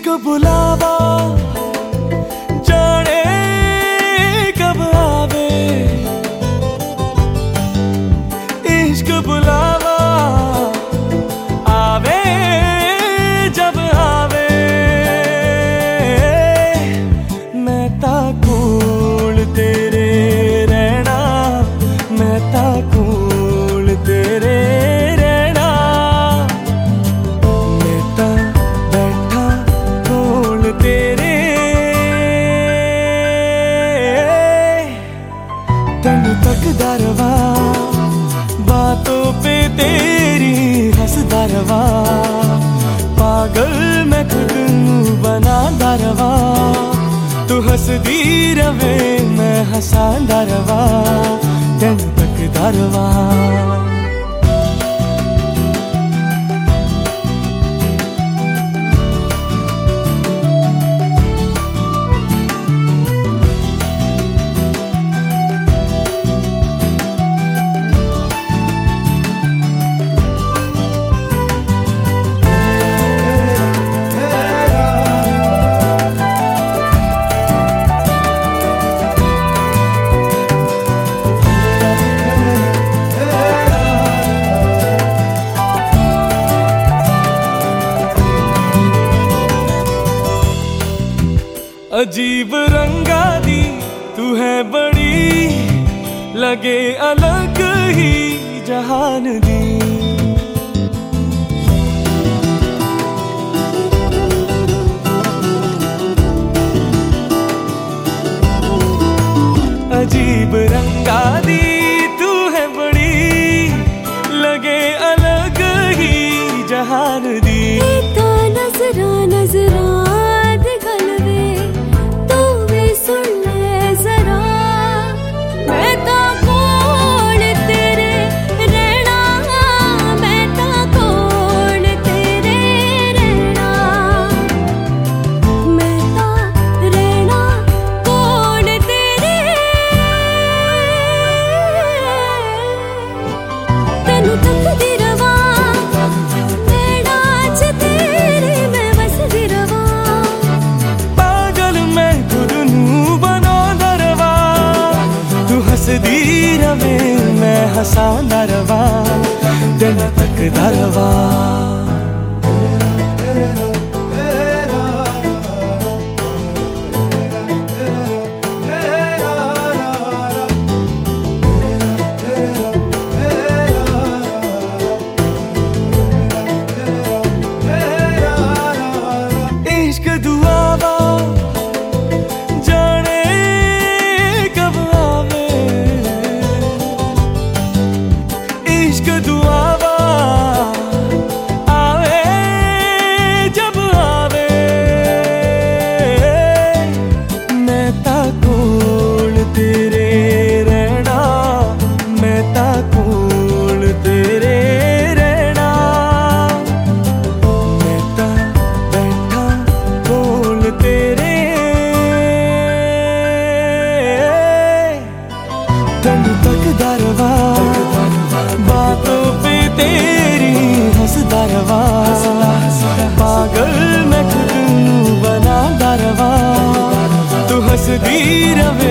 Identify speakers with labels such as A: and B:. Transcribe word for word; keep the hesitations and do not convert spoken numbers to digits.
A: बुलावा जाने कब आवे, इश्क बुलावा आवे जब आवे। मैं ता कोल तेरे रहना, मैं ता कोल तेरे रहना, मैं ता बैठा कोल तेरे। तेनू तकदा रवा बातों पे तेरी हंसदा रवा, पागल मैं खुद नू बनांदा रवा। तू हंसदी रवे मैं हंसांदा रवा, तेनू तकदा रवा। अजीब रंगा दी तू है बड़ी, लगे अलग ही जहान दी। अजीब रंगा दी तू है बड़ी, लगे अलग ही जहान दी।
B: तो नजरा नजरा
A: हंसदी रवे मैं हंसांदा रवा, तेनू तकदा रवा। इश्क दुआवा जाने कब आवे, इश्क दुआवा आवे जब आवे। मैं ता कोल तेरे रहना, मैं ता कोल तेरे रहना, मैं ता बैठा कोल तेरे। तेनू तकदा रवा बातों पे तेरी हंसदा रवा, पागल मैं खुद नू बनांदा रवा। तू हंसदी रवे